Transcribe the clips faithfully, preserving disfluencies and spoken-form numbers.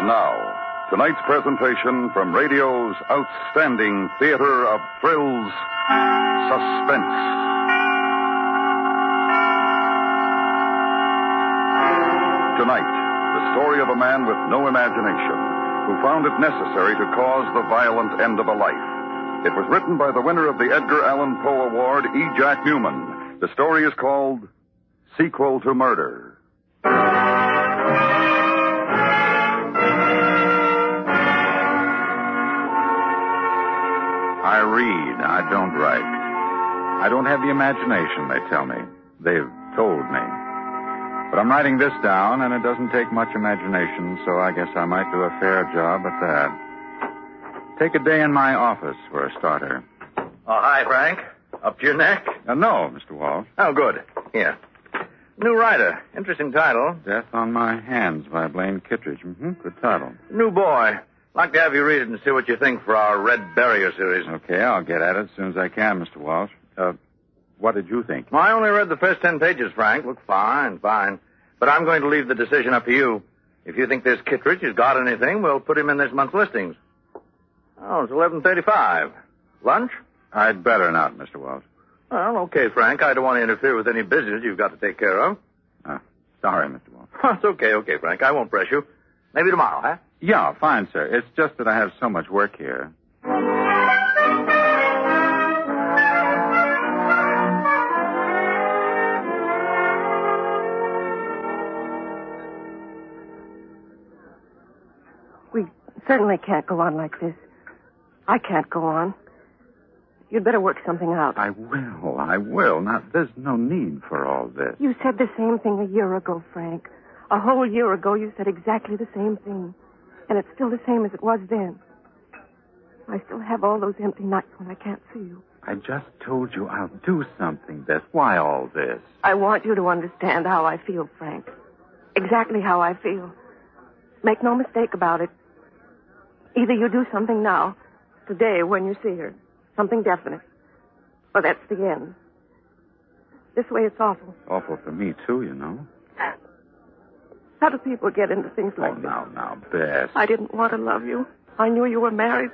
And now, tonight's presentation from radio's outstanding theater of thrills, Suspense. Tonight, the story of a man with no imagination who found it necessary to cause the violent end of a life. It was written by the winner of the Edgar Allan Poe Award, E. Jack Newman. The story is called Sequel to Murder. I read. I don't write. I don't have the imagination, they tell me. They've told me. But I'm writing this down, and it doesn't take much imagination, so I guess I might do a fair job at that. Take a day in my office for a starter. Oh, hi, Frank. Up to your neck? Uh, no, Mister Walsh. Oh, good. Here. New writer. Interesting title. Death on My Hands by Blaine Kittredge. Mm-hmm. Good title. New boy. Like to have you read it and see what you think for our Red Barrier series. Okay, I'll get at it as soon as I can, Mister Walsh. Uh, what did you think? Well, I only read the first ten pages, Frank. Look fine, fine. But I'm going to leave the decision up to you. If you think this Kittredge has got anything, we'll put him in this month's listings. Oh, it's eleven thirty-five. Lunch? I'd better not, Mister Walsh. Well, okay, Frank. I don't want to interfere with any business you've got to take care of. Uh, sorry, Mister Walsh. It's okay, okay, Frank. I won't press you. Maybe tomorrow, huh? Yeah, fine, sir. It's just that I have so much work here. We certainly can't go on like this. I can't go on. You'd better work something out. I will, I will. Now, there's no need for all this. You said the same thing a year ago, Frank. A whole year ago, you said exactly the same thing. And it's still the same as it was then. I still have all those empty nights when I can't see you. I just told you I'll do something, Beth. Why all this? I want you to understand how I feel, Frank. Exactly how I feel. Make no mistake about it. Either you do something now, today when you see her, something definite, or that's the end. This way it's awful. Awful for me, too, you know. How do people get into things like oh, this? now, now, Bess. I didn't want to love you. I knew you were married.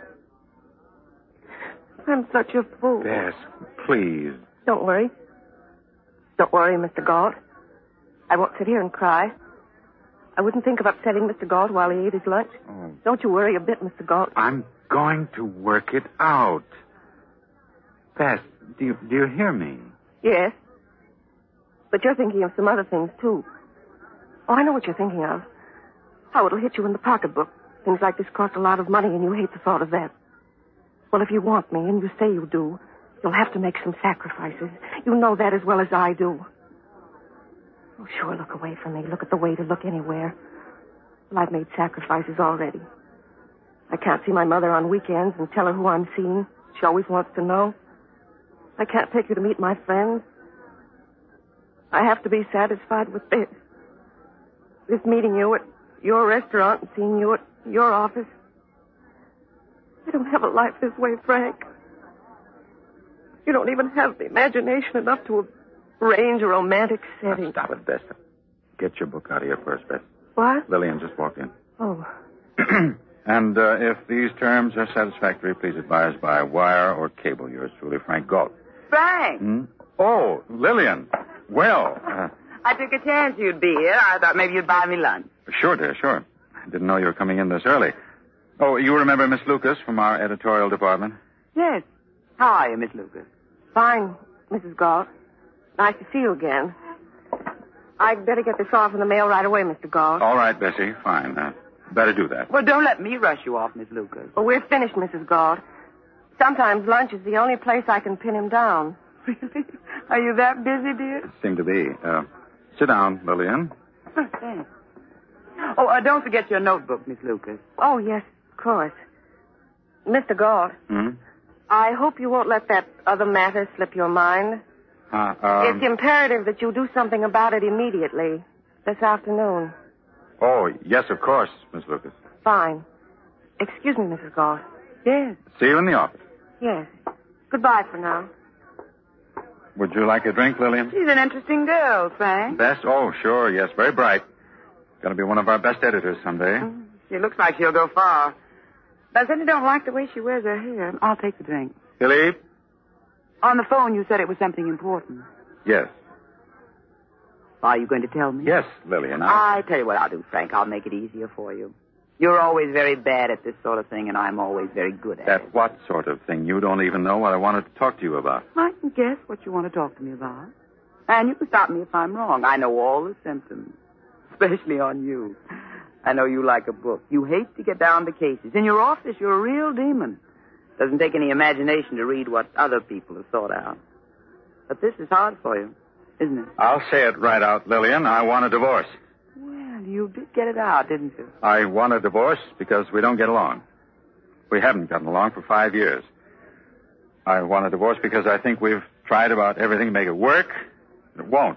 I'm such a fool. Bess, please. Don't worry. Don't worry, Mister Galt. I won't sit here and cry. I wouldn't think of upsetting Mister Galt while he ate his lunch. Oh. Don't you worry a bit, Mister Galt. I'm going to work it out. Bess, do you, do you hear me? Yes. But you're thinking of some other things, too. Oh, I know what you're thinking of. How it'll hit you in the pocketbook. Things like this cost a lot of money, and you hate the thought of that. Well, if you want me, and you say you do, you'll have to make some sacrifices. You know that as well as I do. Oh, sure, look away from me. Look at the way to look anywhere. Well, I've made sacrifices already. I can't see my mother on weekends and tell her who I'm seeing. She always wants to know. I can't take her to meet my friends. I have to be satisfied with this. This meeting you at your restaurant and seeing you at your office. I don't have a life this way, Frank. You don't even have the imagination enough to arrange a romantic setting. Now, stop it, Bess. Get your book out of here first, Bess. What? Lillian just walked in. Oh. And uh, if these terms are satisfactory, please advise by wire or cable. Yours truly, Frank Galt. Frank! Hmm? Oh, Lillian. Well, uh, I took a chance you'd be here. I thought maybe you'd buy me lunch. Sure, dear, sure. I didn't know you were coming in this early. Oh, you remember Miss Lucas from our editorial department? Yes. How are you, Miss Lucas? Fine, Missus Galt. Nice to see you again. I'd better get this off in the mail right away, Mister Galt. All right, Bessie. Fine. Uh, better do that. Well, don't let me rush you off, Miss Lucas. Well, we're finished, Missus Galt. Sometimes lunch is the only place I can pin him down. Really? Are you that busy, dear? Seem to be. Uh, sit down, Lillian. Oh, thanks. Oh, uh, don't forget your notebook, Miss Lucas. Oh, yes, of course. Mister Galt. Hmm? I hope you won't let that other matter slip your mind. Uh, um... It's imperative that you do something about it immediately. This afternoon. Oh, yes, of course, Miss Lucas. Fine. Excuse me, Missus Galt. Yes. See you in the office. Yes. Goodbye for now. Would you like a drink, Lillian? She's an interesting girl, Frank. Best? Oh, sure, yes, very bright. Going to be one of our best editors someday. Mm, She looks like she'll go far. But I certainly don't like the way she wears her hair. I'll take the drink. Philippe? On the phone, you said it was something important. Yes. Are you going to tell me? Yes, Lillian. I... I tell you what I'll do, Frank. I'll make it easier for you. You're always very bad at this sort of thing, and I'm always very good at At it. what sort of thing? You don't even know what I wanted to talk to you about. I can guess what you want to talk to me about. And you can stop me if I'm wrong. I know all the symptoms, especially on you. I know you like a book. You hate to get down to cases. In your office, you're a real demon. Doesn't take any imagination to read what other people have thought out. But this is hard for you, isn't it? I'll say it right out, Lillian. I want a divorce. Well, you did get it out, didn't you? I want a divorce because we don't get along. We haven't gotten along for five years. I want a divorce because I think we've tried about everything to make it work. It won't.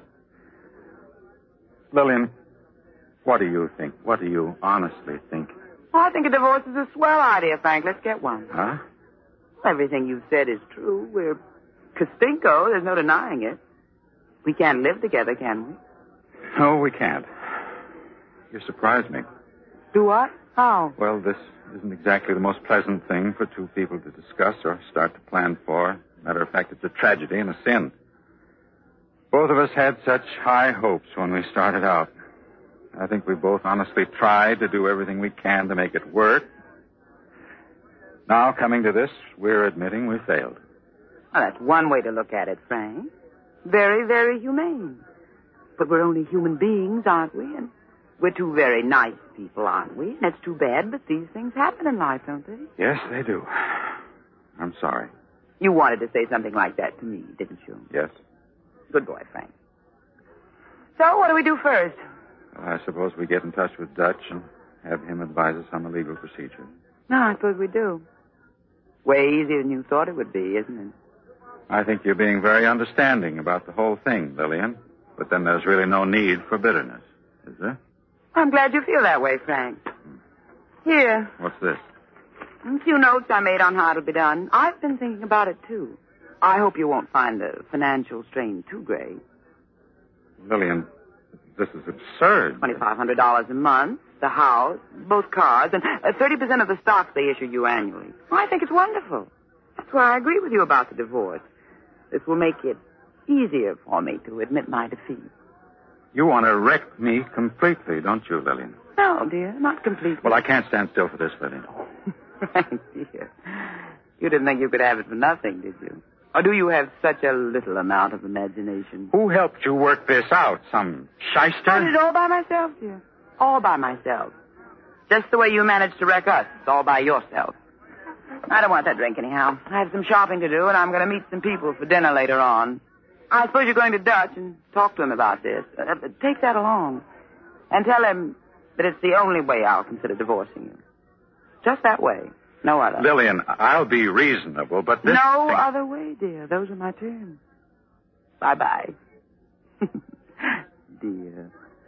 Lillian, what do you think? What do you honestly think? Well, I think a divorce is a swell idea, Frank. Let's get one. Huh? Everything you've said is true. We're Castinko. There's no denying it. We can't live together, can we? No, we can't. You surprised me. Do what? How? Well, this isn't exactly the most pleasant thing for two people to discuss or start to plan for. Matter of fact, it's a tragedy and a sin. Both of us had such high hopes when we started out. I think we both honestly tried to do everything we can to make it work. Now, coming to this, we're admitting we failed. Well, that's one way to look at it, Frank. Very, very humane. But we're only human beings, aren't we? And we're two very nice people, aren't we? And it's too bad, but these things happen in life, don't they? Yes, they do. I'm sorry. You wanted to say something like that to me, didn't you? Yes. Good boy, Frank. So, what do we do first? Well, I suppose we get in touch with Dutch and have him advise us on the legal procedure. No, I suppose we do. Way easier than you thought it would be, isn't it? I think you're being very understanding about the whole thing, Lillian. But then there's really no need for bitterness, is there? I'm glad you feel that way, Frank. Here. What's this? A few notes I made on how it'll be done. I've been thinking about it, too. I hope you won't find the financial strain too great. Lillian, this is absurd. twenty-five hundred dollars a month, the house, both cars, and uh, thirty percent of the stocks they issue you annually. Well, I think it's wonderful. That's why I agree with you about the divorce. This will make it easier for me to admit my defeat. You want to wreck me completely, don't you, Lillian? No, dear, not completely. Well, I can't stand still for this, Lillian. Frank, dear. You didn't think you could have it for nothing, did you? Or do you have such a little amount of imagination? Who helped you work this out? Some shyster? I did it all by myself, dear. All by myself. Just the way you managed to wreck us. All by yourself. I don't want that drink anyhow. I have some shopping to do, and I'm going to meet some people for dinner later on. I suppose you're going to Dutch and talk to him about this. Uh, take that along. And tell him that it's the only way I'll consider divorcing you. Just that way. No other. Lillian, I'll be reasonable, but this... No thing... other way, dear. Those are my terms. Bye-bye. Dear.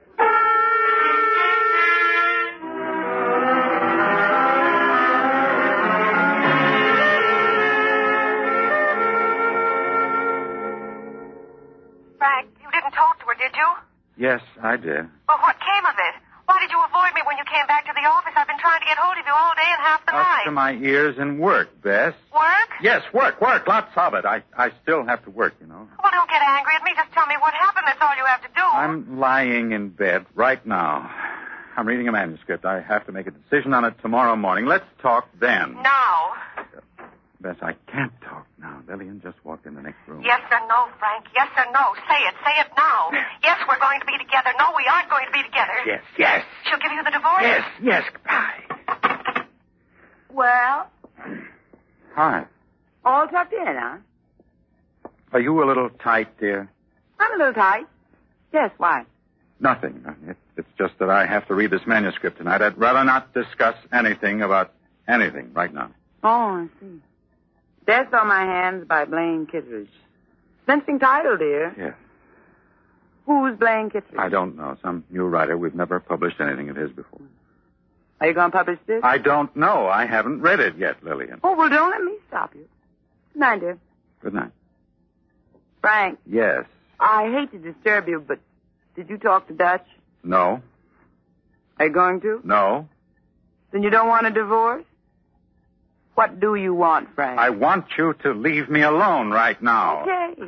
Frank, you didn't talk to her, did you? Yes, I did. Well, what came of it? Why did you avoid me when you came back to the office? I've been trying to get hold of you all day and half the Up night. to my ears in work, Bess. Work? Yes, work, work. Lots of it. I, I still have to work, you know. Well, don't get angry at me. Just tell me what happened. That's all you have to do. I'm lying in bed right now. I'm reading a manuscript. I have to make a decision on it tomorrow morning. Let's talk then. Now. Bess, I can't talk now. Lillian just walked in the next room. Yes or no, Frank? Yes or no? Say it. Say it now. Yes, we're going to be together. No, we aren't going to be together. Yes, yes. She'll give you the divorce? Yes, yes. Goodbye. Well, Hi. all tucked in, huh? Are you a little tight, dear? I'm a little tight. Yes, why? Nothing. It, it's just that I have to read this manuscript tonight. I'd rather not discuss anything about anything right now. Oh, I see. Death on My Hands by Blaine Kittredge. Interesting title, dear. Yes. Who's Blaine Kittredge? I don't know. Some new writer. We've never published anything of his before. Are you going to publish this? I don't know. I haven't read it yet, Lillian. Oh, well, don't let me stop you. Good night, dear. Good night. Frank, Yes. I hate to disturb you, but did you talk to Dutch? No. Are you going to? No. Then you don't want a divorce? What do you want, Frank? I want you to leave me alone right now. Okay.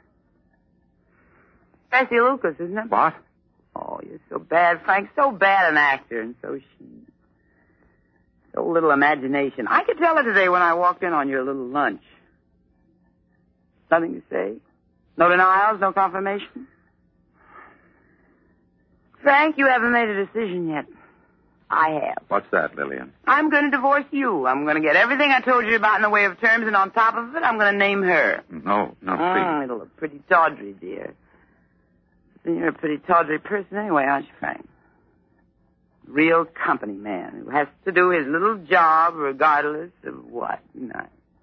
Bessie Lucas, isn't it? What? Oh, you're so bad, Frank. So bad an actor, and so she... So little imagination. I could tell her today when I walked in on your little lunch. Nothing to say? No denials, no confirmation? Frank, you haven't made a decision yet. I have. What's that, Lillian? I'm going to divorce you. I'm going to get everything I told you about in the way of terms, and on top of it, I'm going to name her. No, no, Mm, please. it'll look pretty tawdry, dear. And you're a pretty tawdry person anyway, aren't you, Frank? Real company man who has to do his little job regardless of what. No.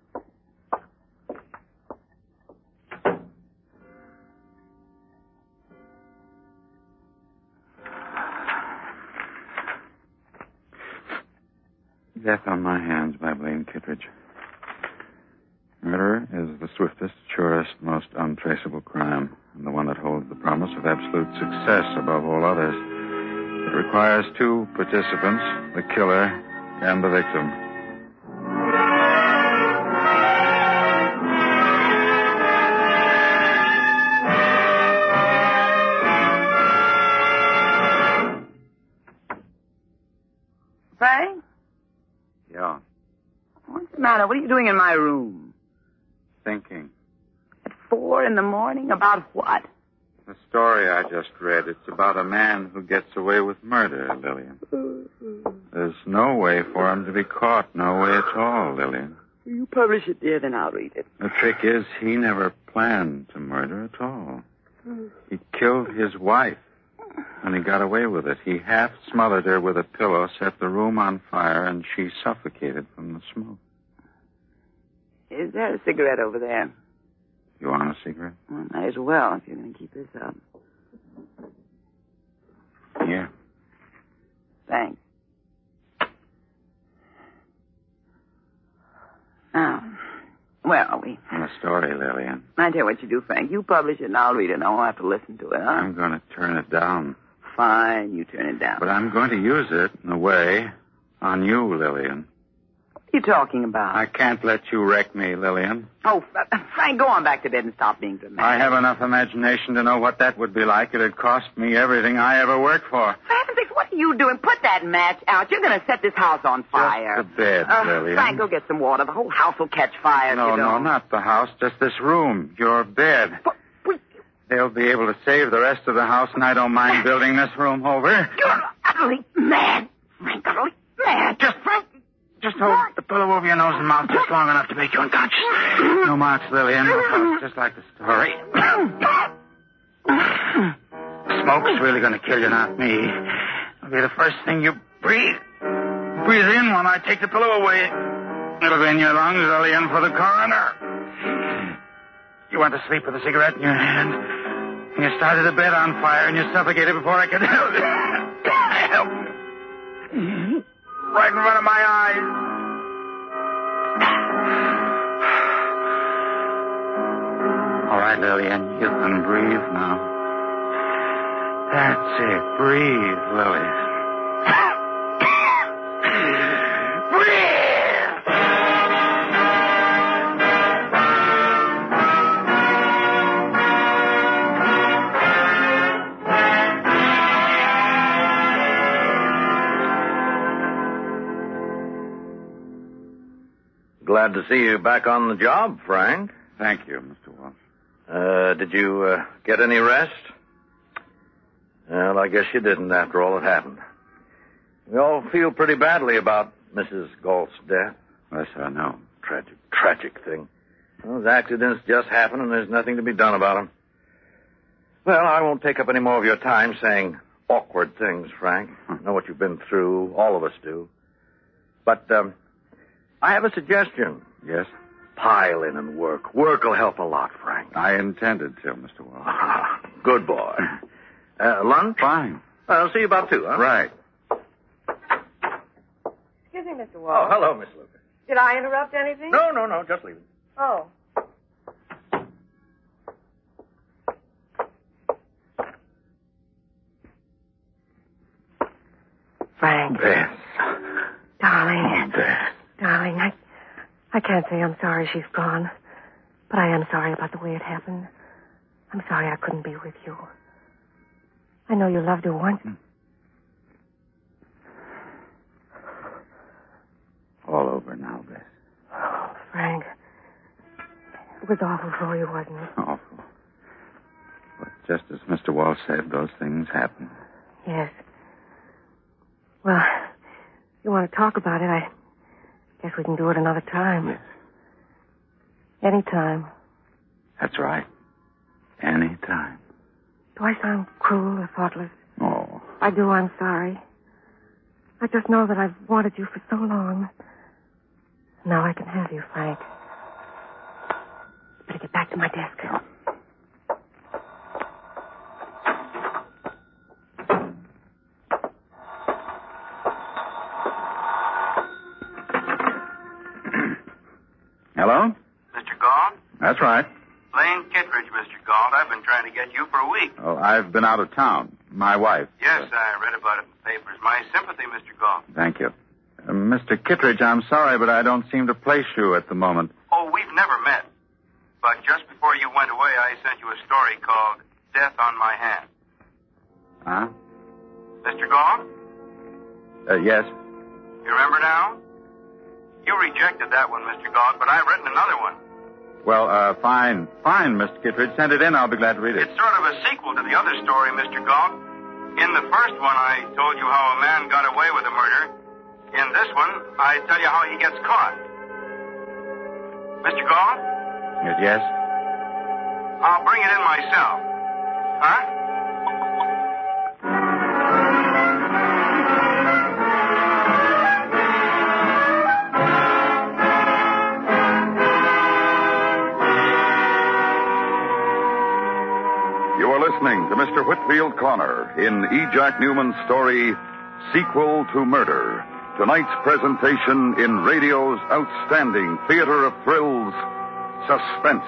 Death on my hands by Blaine Kittredge. Murder is the swiftest, surest, most untraceable crime, and the one that holds the promise of absolute success above all others. It requires two participants, the killer and the victim. Frank? Yeah, What's the matter? What are you doing in my room? thinking. At four in the morning? About what? The story I just read, it's about a man who gets away with murder, Lillian. There's no way for him to be caught, no way at all, Lillian. You publish it, dear, then I'll read it. The trick is he never planned to murder at all. He killed his wife, and he got away with it. He half smothered her with a pillow, set the room on fire, and she suffocated from the smoke. Is there a cigarette over there? You want a cigarette? Well, might as well if you're going to keep this up. Yeah. Thanks. Now, where are we? The story, Lillian. I tell you what you do, Frank. You publish it and I'll read it and I won't have to listen to it, huh? I'm going to turn it down. Fine, you turn it down. But I'm going to use it, in a way, on you, Lillian. What are you talking about? I can't let you wreck me, Lillian. Oh, Frank, go on back to bed and stop being dramatic. I have enough imagination to know what that would be like. It'd cost me everything I ever worked for. For heaven's sakes, what are you doing? Put that match out. You're going to set this house on fire. Just the bed, uh, Lillian. Frank, go get some water. The whole house will catch fire No, if you no, don't. not the house. Just this room. Your bed. But, but, They'll be able to save the rest of the house, and I don't mind building this room over. you're utterly mad. Frank, utterly mad. Just, Frank, just hold the pillow over your nose and mouth just long enough to make you unconscious. No marks, Lillian. No marks, just like the story. Smoke's really going to kill you, not me. It'll be the first thing you breathe. Breathe in when I take the pillow away. It'll be in your lungs, Lillian, for the coroner. You went to sleep with a cigarette in your hand. And you started the bed on fire, and you suffocated before I could help you. Help me. Right in front of my eyes. All right, Lillian, you can breathe now. That's it. Breathe, Lillian. Glad to see you back on the job, Frank. Thank you, Mister Walsh. Uh, did you uh, get any rest? Well, I guess you didn't after all that happened. We all feel pretty badly about Missus Galt's death. Yes, I know. Tragic, tragic thing. Those accidents just happen and there's nothing to be done about them. Well, I won't take up any more of your time saying awkward things, Frank. I know what you've been through. All of us do. But, um, I have a suggestion. Yes? Pile in and work. Work will help a lot, Frank. I intended to, Mister Walsh. Ah, good boy. Uh, lunch? Fine. I'll see you about two, huh? Right. Excuse me, Mister Oh, Walsh. hello, Miss Lucas. Did I interrupt anything? No, no, no, just leave it. Oh. Frank. Bess, Darling. Beth. Darling, I, I can't say I'm sorry she's gone. But I am sorry about the way it happened. I'm sorry I couldn't be with you. I know you loved her once. All over now, Beth. Oh, Frank. It was awful for you, wasn't it? Awful. But just as Mister Walsh said, those things happen. Yes. Well, if you want to talk about it, I guess we can do it another time. Yes. Any time. That's right. Any time. Do I sound cruel or thoughtless? Oh. I do, I'm sorry. I just know that I've wanted you for so long. Now I can have you, Frank. Better get back to my desk. Hello? Mister Galt? That's right. Blaine Kittredge, Mister Galt. I've been trying to get you for a week. Oh, I've been out of town. My wife. Yes, I read about it in the papers. My sympathy, Mister Galt. Thank you. Uh, Mister Kittredge, I'm sorry, but I don't seem to place you at the moment. Oh, we've never met. But just before you went away, I sent you a story called Death on My Hand. Huh? Mister Galt? Uh, yes. You remember now? You rejected that one, Mister Galt, but I've written another one. Well, uh, fine. Fine, Mister Kittredge. Send it in. I'll be glad to read it. It's sort of a sequel to the other story, Mister Galt. In the first one, I told you how a man got away with a murder. In this one, I tell you how he gets caught. Mister Galt? Uh, yes? I'll bring it in myself. Huh? You are listening to Mister Whitfield Connor in E. Jack Newman's story, Sequel to Murder. Tonight's presentation in radio's outstanding theater of thrills, Suspense.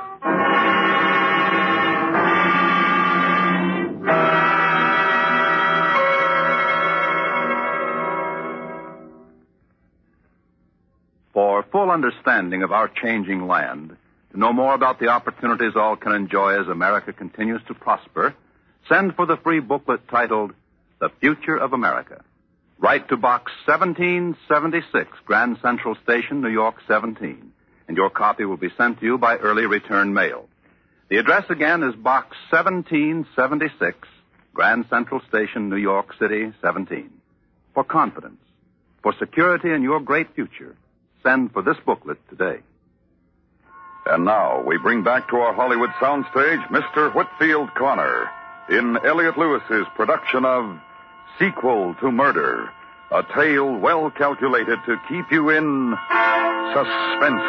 For full understanding of our changing land, to know more about the opportunities all can enjoy as America continues to prosper, send for the free booklet titled The Future of America. Write to Box seventeen seventy-six, Grand Central Station, New York seventeen, and your copy will be sent to you by early return mail. The address again is Box seventeen seventy-six, Grand Central Station, New York City, seventeen. For confidence, for security in your great future, send for this booklet today. And now we bring back to our Hollywood soundstage Mister Whitfield Connor in Elliot Lewis's production of Sequel to Murder, a tale well calculated to keep you in suspense.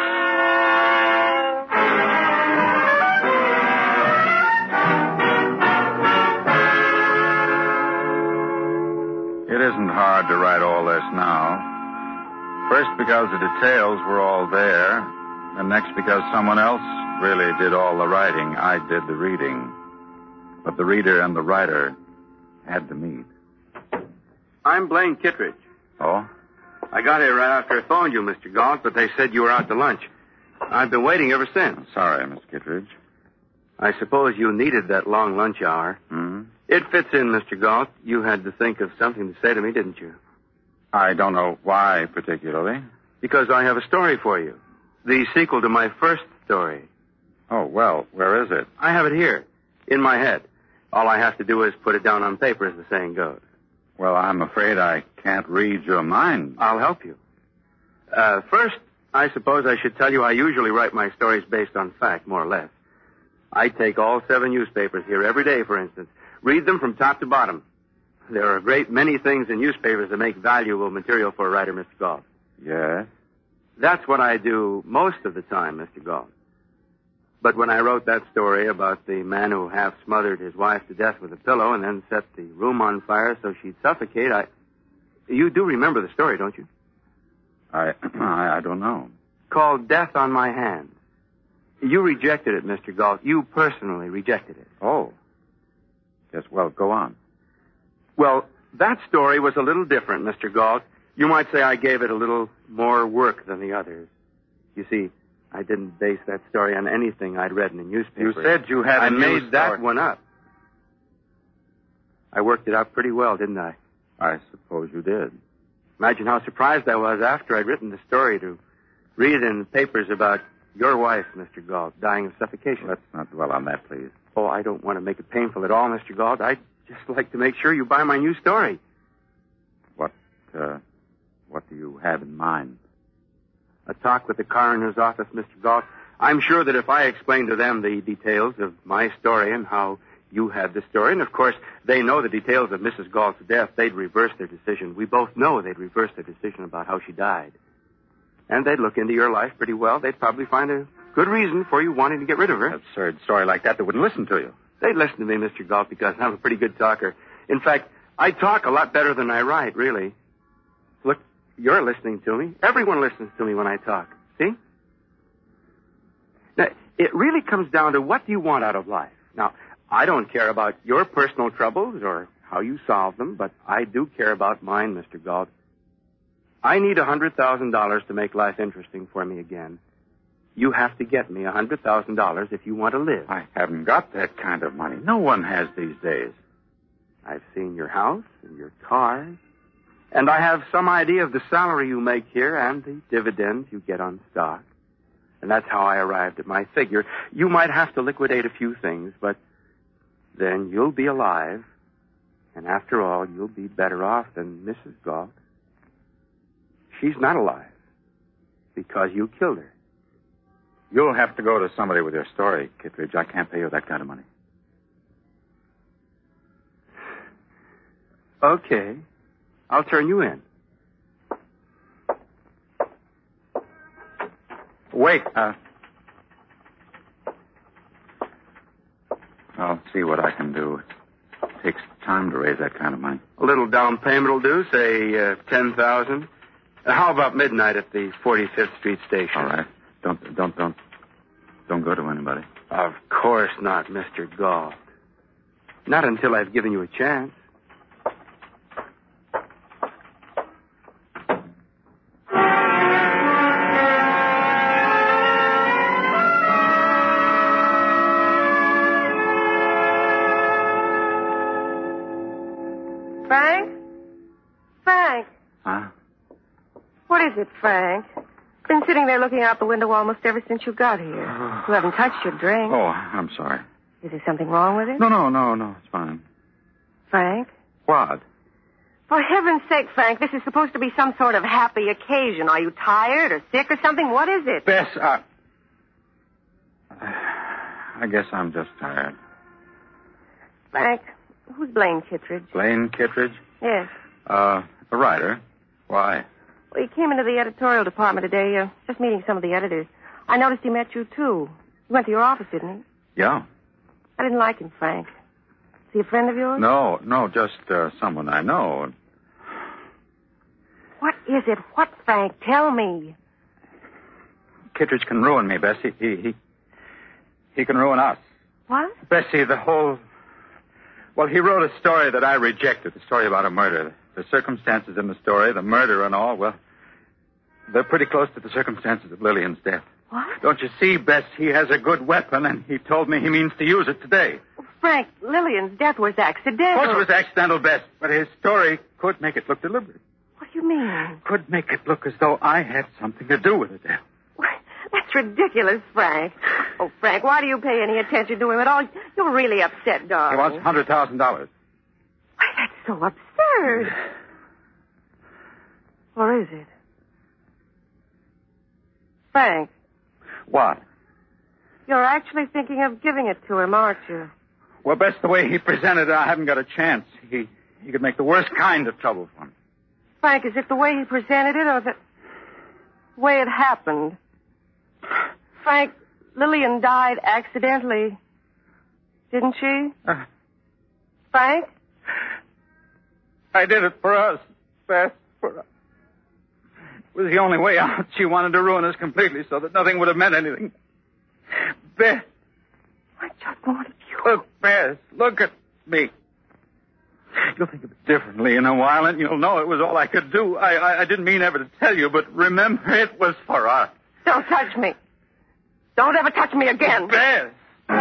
It isn't hard to write all this now. First, because the details were all there, and next because someone else really did all the writing. I did the reading. But the reader and the writer had to meet. I'm Blaine Kittredge. Oh? I got here right after I phoned you, Mister Galt, but they said you were out to lunch. I've been waiting ever since. Sorry, Miss Kittredge. I suppose you needed that long lunch hour. Hmm? It fits in, Mister Galt. You had to think of something to say to me, didn't you? I don't know why particularly. Because I have a story for you. The sequel to my first story. Oh, well, where is it? I have it here, in my head. All I have to do is put it down on paper, as the saying goes. Well, I'm afraid I can't read your mind. I'll help you. Uh, first, I suppose I should tell you I usually write my stories based on fact, more or less. I take all seven newspapers here every day, for instance. Read them from top to bottom. There are a great many things in newspapers that make valuable material for a writer, Mister Galt. Yes? That's what I do most of the time, Mister Galt. But when I wrote that story about the man who half smothered his wife to death with a pillow and then set the room on fire so she'd suffocate, I... You do remember the story, don't you? I, I, I don't know. Called Death on My Hands. You rejected it, Mister Galt. You personally rejected it. Oh. Yes, well, go on. Well, that story was a little different, Mister Galt. You might say I gave it a little more work than the others. You see, I didn't base that story on anything I'd read in the newspaper. You said you had a I new made story. that one up. I worked it out pretty well, didn't I? I suppose you did. Imagine how surprised I was after I'd written the story to read in the papers about your wife, Mister Galt, dying of suffocation. Let's not dwell on that, please. Oh, I don't want to make it painful at all, Mister Galt. I'd just like to make sure you buy my new story. What, uh, what do you have in mind? A talk with the coroner's office, Mister Galt. I'm sure that if I explain to them the details of my story and how you had the story, and of course they know the details of Missus Galt's death, they'd reverse their decision. We both know they'd reverse their decision about how she died. And they'd look into your life pretty well. They'd probably find a good reason for you wanting to get rid of her. An absurd story like that, they wouldn't listen to you. They'd listen to me, Mister Galt, because I'm a pretty good talker. In fact, I talk a lot better than I write, really. Look, you're listening to me. Everyone listens to me when I talk. See? Now, it really comes down to what do you want out of life. Now, I don't care about your personal troubles or how you solve them, but I do care about mine, Mister Galt. I need one hundred thousand dollars to make life interesting for me again. You have to get me one hundred thousand dollars if you want to live. I haven't got that kind of money. No one has these days. I've seen your house and your cars, and I have some idea of the salary you make here and the dividends you get on stock. And that's how I arrived at my figure. You might have to liquidate a few things, but then you'll be alive. And after all, you'll be better off than Missus Galt. She's not alive because you killed her. You'll have to go to somebody with your story, Kittredge. I can't pay you that kind of money. Okay. I'll turn you in. Wait. Uh, I'll see what I can do. It takes time to raise that kind of money. A little down payment will do, say uh, ten thousand dollars. Uh, how about midnight at the forty-fifth Street station? All right. Don't, don't, don't, don't go to anybody. Of course not, Mister Galt. Not until I've given you a chance. Frank? Frank? Huh? What is it, Frank? Been sitting there looking out the window almost ever since you got here. You haven't touched your drink. Oh, I'm sorry. Is there something wrong with it? No, no, no, no. It's fine. Frank? What? For heaven's sake, Frank, this is supposed to be some sort of happy occasion. Are you tired or sick or something? What is it? Bess, uh... I guess I'm just tired. Frank, who's Blaine Kittredge? Blaine Kittredge? Yes. Uh, a writer. Why? Well, he came into the editorial department today, uh, just meeting some of the editors. I noticed he met you, too. He went to your office, didn't he? Yeah. I didn't like him, Frank. Is he a friend of yours? No, no, just uh, someone I know. What is it? What, Frank? Tell me. Kittredge can ruin me, Bessie. He, he, he can ruin us. What? Bessie, the whole... Well, he wrote a story that I rejected, a story about a murder. The circumstances in the story, the murder and all, well, they're pretty close to the circumstances of Lillian's death. What? Don't you see, Bess, he has a good weapon, and he told me he means to use it today. Frank, Lillian's death was accidental. Of course it was accidental, Bess, but his story could make it look deliberate. What do you mean? Could make it look as though I had something to do with the death. What? That's ridiculous, Frank. Oh, Frank, why do you pay any attention to him at all? You're really upset, darling. He wants one hundred thousand dollars. Why, that's so absurd. Or is it? Frank, What? you're actually thinking of giving it to him, aren't you? Well, Bess, the way he presented it, I haven't got a chance. He he could make the worst kind of trouble for me. Frank, is it the way he presented it or the way it happened? Frank, Lillian died accidentally, didn't she? Uh, Frank? I did it for us, Bess, for us. It was the only way out. She wanted to ruin us completely so that nothing would have meant anything. Bess. I just wanted you. Look, Bess, look at me. You'll think of it differently in a while, and you'll know it was all I could do. I, I, I didn't mean ever to tell you, but remember, it was for us. Don't touch me. Don't ever touch me again. Bess!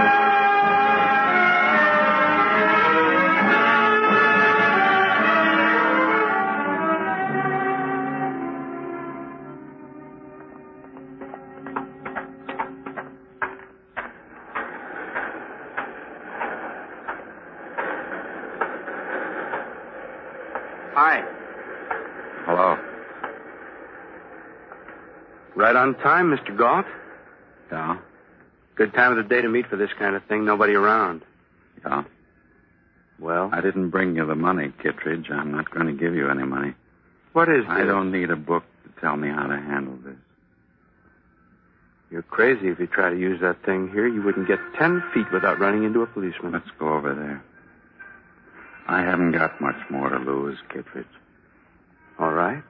Hi. Hello. Right on time, Mister Galt. Yeah? Good time of the day to meet for this kind of thing. Nobody around. Yeah? Well? I didn't bring you the money, Kittredge. I'm not going to give you any money. What is this? I don't need a book to tell me how to handle this. You're crazy if you try to use that thing here. You wouldn't get ten feet without running into a policeman. Let's go over there. I haven't got much more to lose, Kittredge. All right.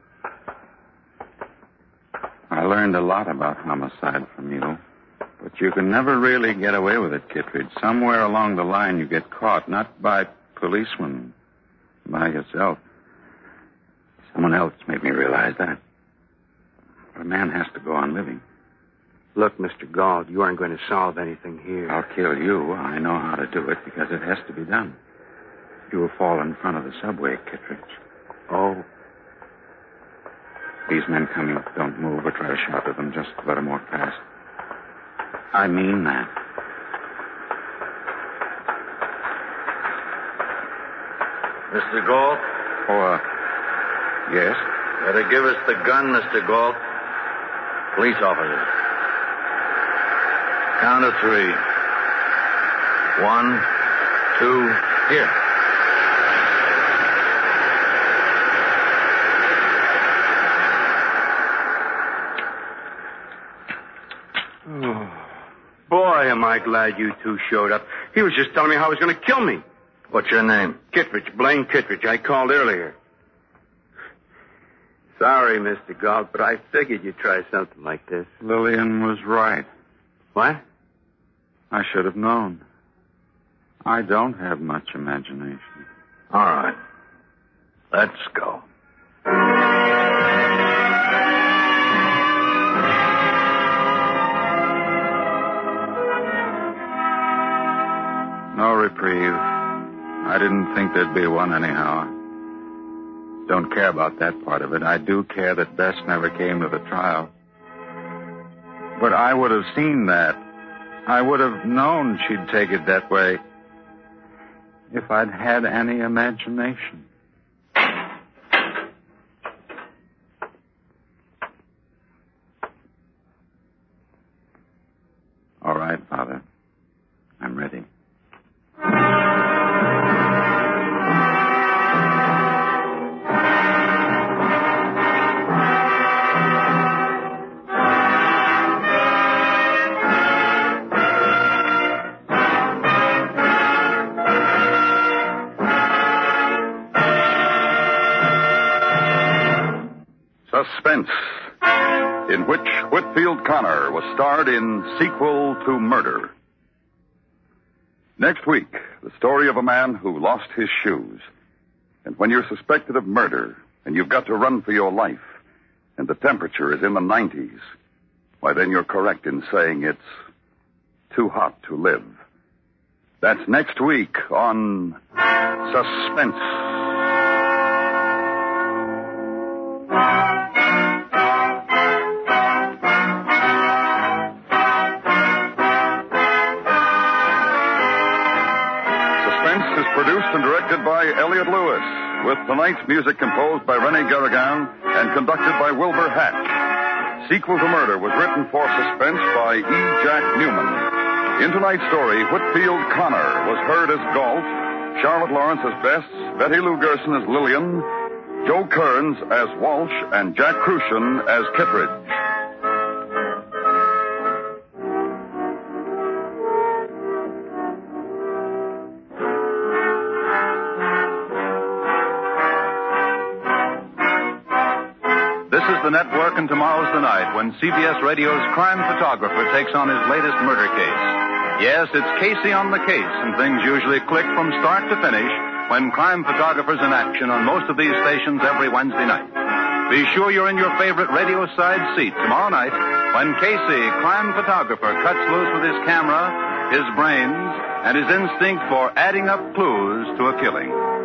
I learned a lot about homicide from you. But you can never really get away with it, Kittredge. Somewhere along the line you get caught, not by policemen, by yourself. Someone else made me realize that. But a man has to go on living. Look, Mister Galt, you aren't going to solve anything here. I'll kill you. I know how to do it because it has to be done. You will fall in front of the subway, Kittredge. Oh. These men coming up don't move or try to shout at them. Just let them walk past. I mean that. Mister Galt? Oh, uh, yes? Better give us the gun, Mister Galt. Police officers. Count of three. One, two, here. Boy, am I glad you two showed up. He was just telling me how he was going to kill me. What's your name? Kittredge, Blaine Kittredge. I called earlier. Sorry, Mister Galt, but I figured you'd try something like this. Lillian was right. What? I should have known. I don't have much imagination. All right. Let's go. No reprieve. I didn't think there'd be one anyhow. Don't care about that part of it. I do care that Bess never came to the trial. But I would have seen that. I would have known she'd take it that way if I'd had any imagination. All right, Father. I'm ready. Suspense, in which Whitfield Connor was starred in Sequel to Murder. Next week, the story of a man who lost his shoes. And when you're suspected of murder, and you've got to run for your life, and the temperature is in the nineties, why then you're correct in saying it's too hot to live. That's next week on Suspense. Produced and directed by Elliott Lewis, with tonight's music composed by René Garrigan and conducted by Wilbur Hatch. Sequel to Murder was written for Suspense by E. Jack Newman. In tonight's story, Whitfield Connor was heard as Galt, Charlotte Lawrence as Bess, Betty Lou Gerson as Lillian, Joe Kearns as Walsh, and Jack Crucian as Kittredge. This is the network, and tomorrow's the night when C B S Radio's crime photographer takes on his latest murder case. Yes, it's Casey on the case, and things usually click from start to finish when crime photographers in action on most of these stations every Wednesday night. Be sure you're in your favorite radio side seat tomorrow night when Casey, crime photographer, cuts loose with his camera, his brains, and his instinct for adding up clues to a killing.